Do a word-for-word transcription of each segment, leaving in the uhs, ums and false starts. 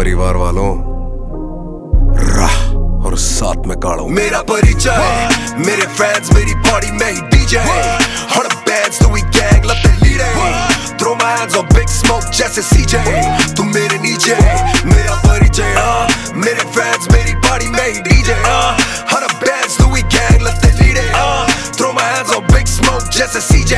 परिवार वालों, राह और साथ में काढ़ो। मेरा परिचय, मेरे फैंस मेरी बॉडी में ही डीजे। हर बैंड्स तो वी गैंग लगते लीडे। Throw my hands on big smoke जैसे सीजे। तू मेरे नीचे, मेरा परिचय। मेरे फैंस मेरी बॉडी में ही डीजे। हर बैंड्स तो वी गैंग लगते लीडे। Throw my hands on big smoke जैसे सीजे।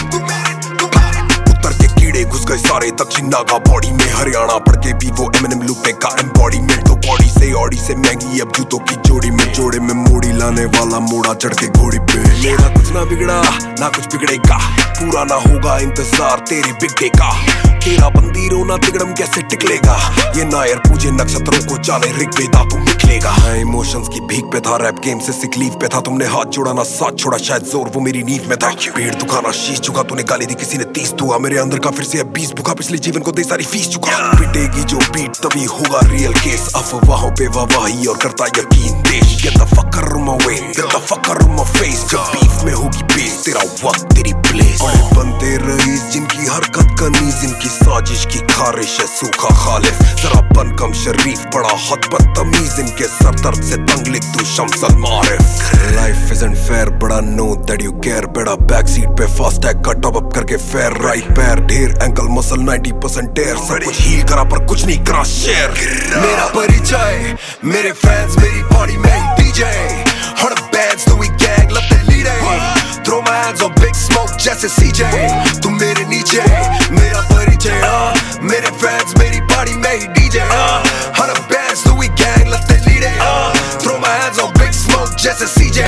उत्तर के कीड़े घुस गए सारे दक्षिण नागा बॉडी में। हरियाणा पढ़ के भी वो एमएनएम लूपे का एम्बॉडीमेंट। तो बॉडी से ऑडी से महंगी अब जूतों की जोड़ी में। जोड़े में मोड़ी लाने वाला मोड़ा चढ़ के घोड़ी पे। मेरा कुछ ना बिगड़ा ना कुछ बिगड़ेगा, पूरा ना होगा इंतजार तेरे बिग डे का। तेरा बंदी रोना तिगड़म कैसे टिकलेगा। ये नायर पूजे नक्षत्रों को जाने ऋग्वेदा तुम निकलेगा। मैं इमोशंस की भीख पे था, रैप गेम से सिक लीव पे था। तुमने हाथ जोड़ा ना साथ छोड़ा, शायद जोर वो मेरी नींद में था। पेड़ दुखाना शीश झुका, तूने गाली दी किसी ने तीस दुआ। मेरे अंदर का फिर से अब बीस भुखा, पिछले जीवन को दे सारी फीस चुका। पिटेगी जो बीट तभी होगा रियल केस। अफवाहों पे वाहवाही और करता यकीन देश। Get the fuck out of my way, get the fuck out of my face। जब बीफ में होगी बेस, तेरा वक्त तेरी प्लेस। बनते रईस जिनकी हरकत कनीज, जिनकी साजिश की खारिश है सूखा खालिफ। जरा बन कम शरीफ बड़ा हद बदतमीज, इनके सर दर्द से तंग लिख तू शम्सल मारिफ। लाइफ isn't fair बड़ा know that you care। बेड़ा बैक सीट पे फास्ट टैग का टॉप अप करके फेयर। राइट पैर ढेर ankle muscle ninety percent tear. सब कुछ हील करा पर कुछ नहीं करा शेयर। मेरा परिचय, मेरे फैंस मेरी बॉडी में डीजे। हर बैंड्स तो वी गैंग लगते लीडे। Throw my hands on big smoke जैसे सीजे। तू मेरे नीचे, मेरा परिचय। मेरे फैंस मेरी बॉडी में ही डीजे। हर बैंड्स तो वी गैंग लगते लीडे। Throw my hands on big smoke जैसे सीजे।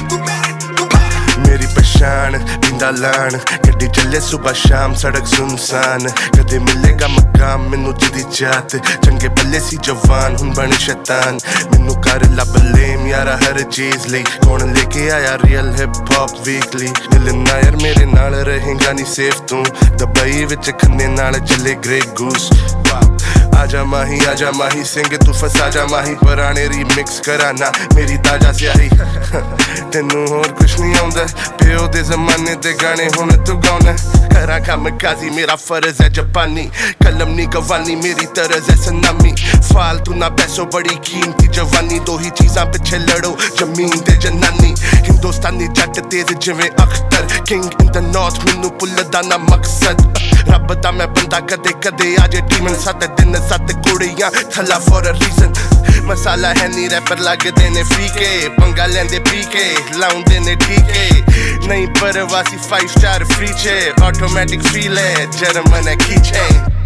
मेरी पहचान बिंदा लान, गड्डी चले सुबह शाम सड़क सुनसान। कदे मिलेगा मकाम मैनू जिदी जात, चंगे भले सी जवान हुन बने शैतान। मैनू कर ला बलेम यारा हर चीज लई, कौन लेके आया रियल हिप हॉप वीकली। दिल नायर मेरे नाल रहेगा नी सेफ तू, दुबई विच खन्ने नाल चले ग्रे गूस। आजा माही आजा माही सिंह तू फसा जा माही, पुराने रीमिक्स कराना मेरी ताजा स्याही। तेनू होर कुछ नहीं आउंदा, प्यो दे जमाने दे गाने हुण तू गाउना। करा कम काजी मेरा फर्ज है जापानी, कलम नी गवानी मेरी तरज है सनामी। फालतू ना पैसो बड़ी कीमती जवानी, दो ही चीज़ां पिछे लड़ो जमीन ते जनानी। हिंदुस्तानी जट तेज जिवें Akhtar, king in the north मैनू भुल्लदा ना मकसद। रब दा मैं बंदा कदे कदे आजे डीमन, सत्त दिन सत्त कुड़ियां थला फॉर अ रीजन। मसाला है नी रैपर लगदे ने फीके, पंगा लेंदे पी के लाउंदे ने ठीके। नहीं परवासी फाइव स्टार फ्री चे, ऑटोमेटिक फील है जर्मन है खींचे।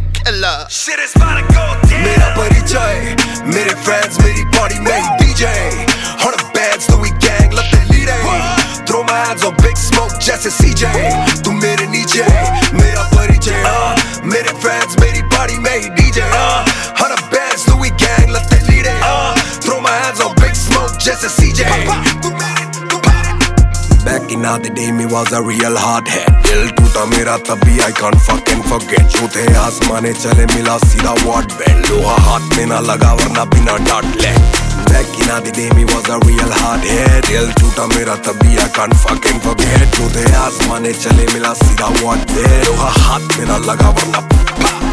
मेरा परिचय, मेरे फैंस मेरी बॉडी में ही डीजे। हर बैंड्स तो वी गैंग लगते लीडे। Throw my hands on big smoke जैसे सीजे। तू मेरे नीचे, मेरा परिचय। मेरे फैंस मेरी बॉडी में ही डीजे। हर बैंड्स तो वी गैंग लगते लीडे। Throw my hands on big smoke जैसे सीजे। Back in the day me was a real hard head। दिल टूटा मेरा तभी I can't fucking forget। जो थे आसमाने चले मिला सीधा वॉट बेड। लोहा हाथ में ना लगा वरना बिना डांट ले। Back in the day me was a real hard head। दिल टूटा मेरा तभी I can't fucking forget। जो थे आसमाने चले मिला सीधा वॉट बेड। लोहा हाथ में ना लगा वरना